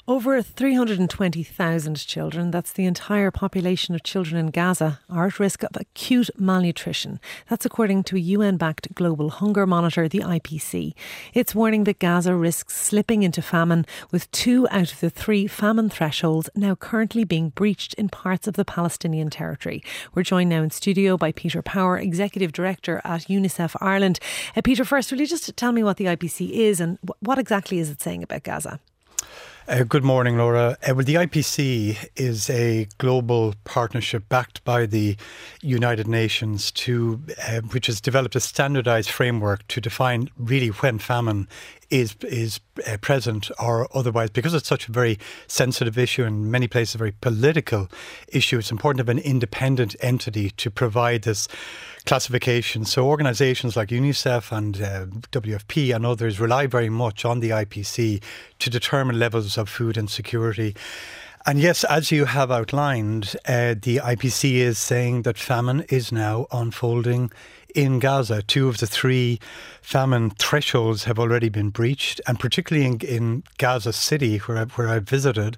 Over 320,000 children, that's the entire population of children in Gaza, are at risk of acute malnutrition. That's according to a UN-backed global hunger monitor, the IPC. It's warning that Gaza risks slipping into famine, with 2 out of the 3 famine thresholds now currently being breached in parts of the Palestinian territory. We're joined now in studio by Peter Power, Executive Director at UNICEF Ireland. Peter, first, will you just tell me what the IPC is and what exactly is it saying about Gaza? Good morning, Laura. Well, the IPC is a global partnership backed by the United Nations which has developed a standardised framework to define really when famine is present or otherwise. Because it's such a very sensitive issue and in many places a very political issue, it's important to have an independent entity to provide this classification. So organisations like UNICEF and WFP and others rely very much on the IPC to determine levels of food insecurity. And yes, as you have outlined, the IPC is saying that famine is now unfolding in Gaza. 2 of the 3 famine thresholds have already been breached, and particularly in Gaza City, where I visited,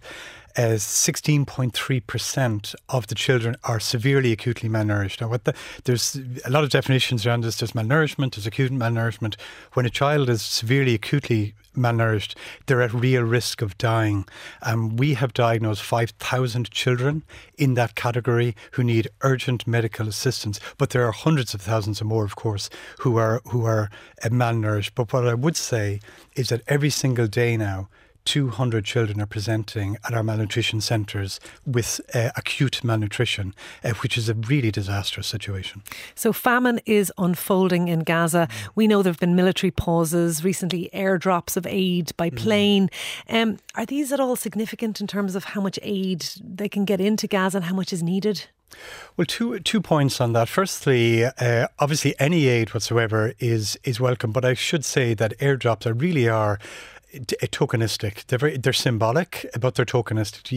16.3% of the children are severely acutely malnourished. Now, there's a lot of definitions around this. There's malnourishment, there's acute malnourishment. When a child is severely acutely malnourished, they're at real risk of dying. We have diagnosed 5,000 children in that category who need urgent medical assistance. But there are hundreds of thousands or more, of course, who are malnourished. But what I would say is that every single day now, 200 children are presenting at our malnutrition centres with acute malnutrition, which is a really disastrous situation. So famine is unfolding in Gaza. We know there have been military pauses, recently airdrops of aid by plane. Are these at all significant in terms of how much aid they can get into Gaza and how much is needed? Well, two points on that. Firstly, obviously any aid whatsoever is welcome, but I should say that airdrops are tokenistic. They're symbolic, but they're tokenistic.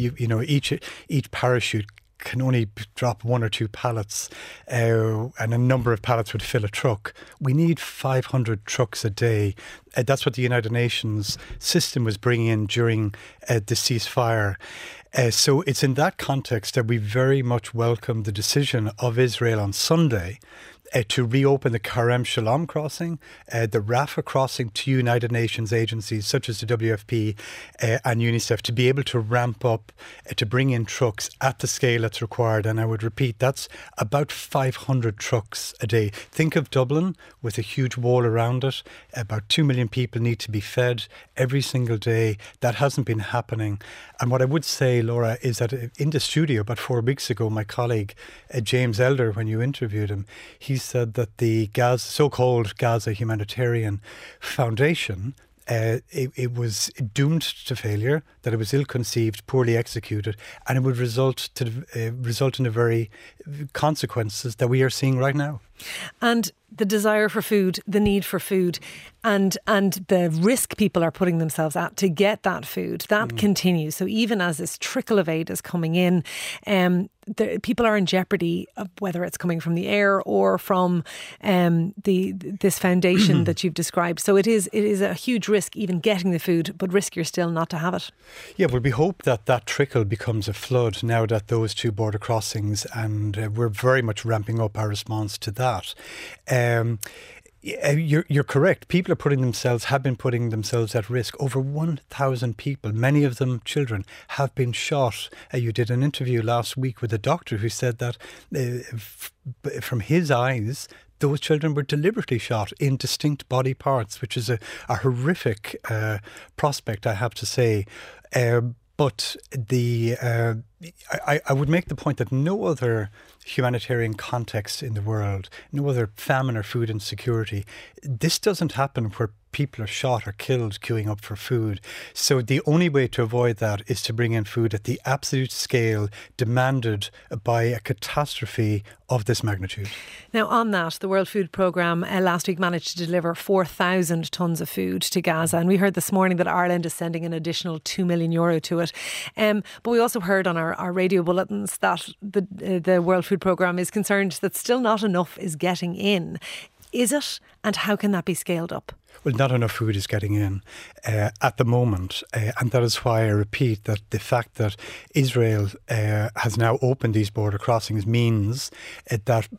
Each parachute can only drop 1 or 2 pallets, and a number of pallets would fill a truck. We need 500 trucks a day. That's what the United Nations system was bringing in during the ceasefire. So it's in that context that we very much welcome the decision of Israel on Sunday to reopen the Karem Shalom crossing, the Rafah crossing to United Nations agencies such as the WFP and UNICEF to be able to ramp up, to bring in trucks at the scale that's required. And I would repeat, that's about 500 trucks a day. Think of Dublin with a huge wall around it. About 2 million people need to be fed every single day. That hasn't been happening. And what I would say, Laura, is that in the studio about 4 weeks ago, my colleague James Elder, when you interviewed him, he said that the so-called Gaza Humanitarian Foundation, it was doomed to failure, that it was ill-conceived, poorly executed, and it would result in the very consequences that we are seeing right now. And the desire for food, the need for food, and the risk people are putting themselves at to get that food, that continues. So even as this trickle of aid is coming in, people are in jeopardy of whether it's coming from the air or from this foundation that you've described. So it is a huge risk even getting the food, but riskier still not to have it. Yeah, well, we hope that trickle becomes a flood now that those 2 border crossings, and we're very much ramping up our response to that. You're correct. People have been putting themselves at risk. Over 1,000 people, many of them children, have been shot. You did an interview last week with a doctor who said that from his eyes, those children were deliberately shot in distinct body parts, which is a horrific prospect, I have to say. But I would make the point that no other humanitarian context in the world, no other famine or food insecurity, this doesn't happen where people are shot or killed queuing up for food. So the only way to avoid that is to bring in food at the absolute scale demanded by a catastrophe of this magnitude. Now, on that, the World Food Programme last week managed to deliver 4,000 tonnes of food to Gaza. And we heard this morning that Ireland is sending an additional €2 million to it. But we also heard on our radio bulletins that the World Food Programme is concerned that still not enough is getting in. is it, and how can that be scaled up? Well, not enough food is getting in at the moment. And that is why I repeat that the fact that Israel has now opened these border crossings means that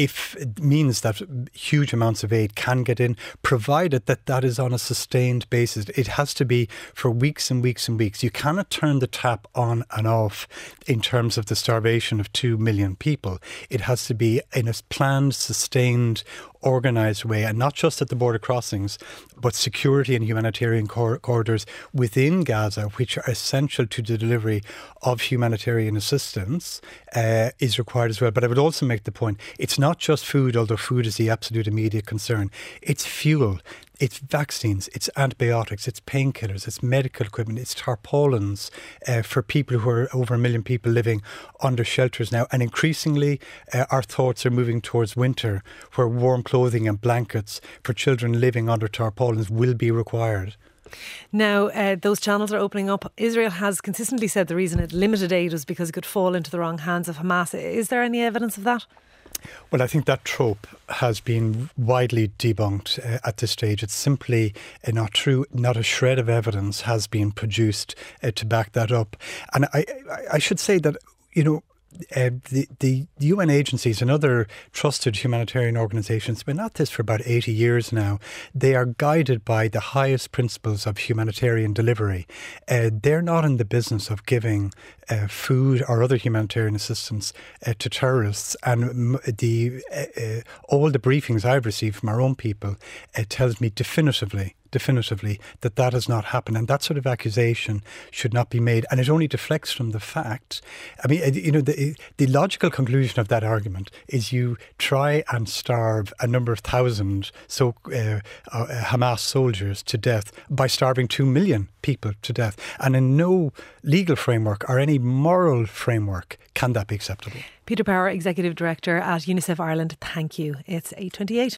huge amounts of aid can get in, provided that is on a sustained basis. It has to be for weeks and weeks and weeks. You cannot turn the tap on and off in terms of the starvation of 2 million people. It has to be in a planned, sustained, organised way, and not just at the border crossings, but security and humanitarian corridors within Gaza, which are essential to the delivery of humanitarian assistance, is required as well. But I would also make the point, it's not just food, although food is the absolute immediate concern. It's fuel, it's vaccines, it's antibiotics, it's painkillers, it's medical equipment, it's tarpaulins for people who are over 1 million people living under shelters now. And increasingly, our thoughts are moving towards winter, where warm clothing and blankets for children living under tarpaulins will be required. Now, those channels are opening up. Israel has consistently said the reason it limited aid was because it could fall into the wrong hands of Hamas. Is there any evidence of that? Well, I think that trope has been widely debunked at this stage. It's simply not true. Not a shred of evidence has been produced to back that up. And I should say that, the UN agencies and other trusted humanitarian organisations have been at this for about 80 years now. They are guided by the highest principles of humanitarian delivery. They're not in the business of giving food or other humanitarian assistance to terrorists. And all the briefings I've received from our own people tells me definitively that has not happened, and that sort of accusation should not be made. And it only deflects from the fact. I mean, the logical conclusion of that argument is you try and starve a number of thousand Hamas soldiers to death by starving 2 million people to death, and in no legal framework or any moral framework can that be acceptable. Peter Power, Executive Director at UNICEF Ireland, thank you. It's 8:28.